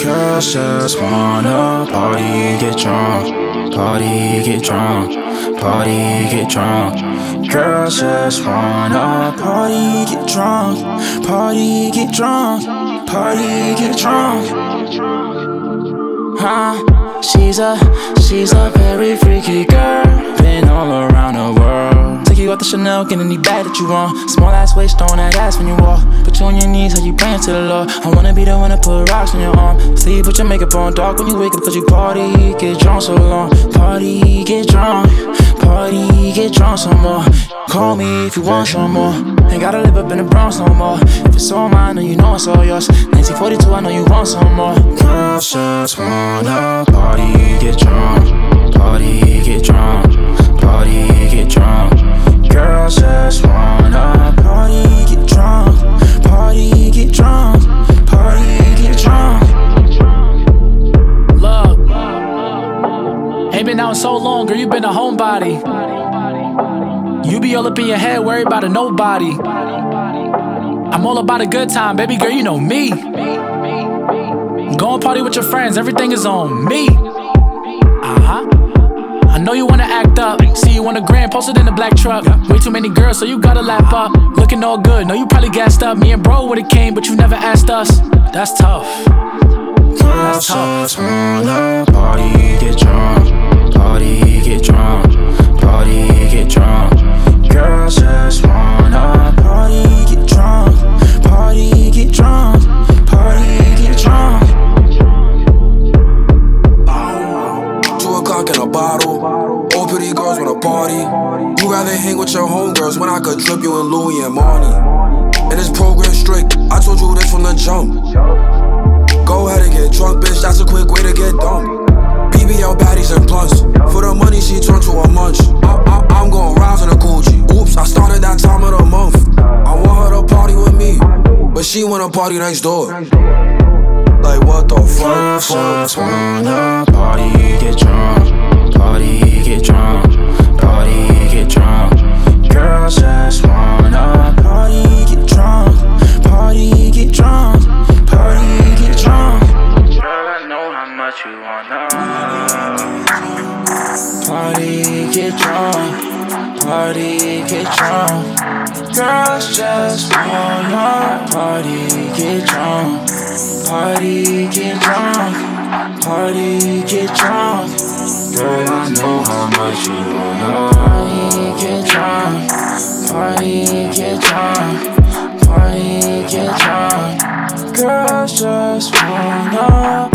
Girls just wanna party, get drunk, party, get drunk, party, get drunk. Girls just wanna party, get drunk, party, get drunk, party, get drunk. She's a very freaky girl, been all around the world. Take you out the Chanel, get any bag that you want. Small ass waist, throwing that ass when you walk. Put you on your knees, how you praying to the Lord. I wanna be the one to put rocks on your arm. Sleep with your makeup on, dark when you wake up, cause you party, get drunk so long. Party, get drunk, party, get drunk some more. Call me if you want some more. Ain't gotta live up in the Bronx no more. If it's all mine, then you know it's all yours. 1942, I know you want some more. Girls just wanna party, get drunk, party, get drunk, party, get drunk. Girls just wanna party, get drunk, party, get drunk, party, get drunk. Look, ain't been out so long, girl, you been a homebody. You be all up in your head, worried about a nobody. I'm all about a good time, baby girl, you know me. Go and party with your friends, everything is on me. I know you wanna act up. See you on the gram, posted in the black truck. Way too many girls, so you gotta lap up. Looking all good, know you probably gassed up. Me and bro would've came, but you never asked us. That's tough. Girls just wanna party, get drunk, party, get drunk, party, get drunk. Girls just wanna party, get drunk, party, get drunk, party, get drunk. 2 o'clock in a bottle. All pretty girls wanna party. You rather hang with your homegirls when I could trip you in Louis and Marnie. And this program strict, I told you this from the jump. Go ahead and get drunk, bitch, that's a quick way to get dumped. BBL baddies and blunts. For the money she turned to a munch. I'm gon' rise in a Gucci. Oops, I started that time of the month. I want her to party with me, but she wanna party next door. Like what the fuck? Girls just wanna party, get drunk, party, get drunk, party, get drunk. Girls just wanna party, get drunk, party, get drunk, party, get drunk. Girl, I know how much you wanna party, get drunk, party, get drunk. Girls just wanna party, get drunk, party, get drunk, party, get drunk. Girl, I know how much you wanna party, get drunk, party, get drunk, party, get drunk. Girls just wanna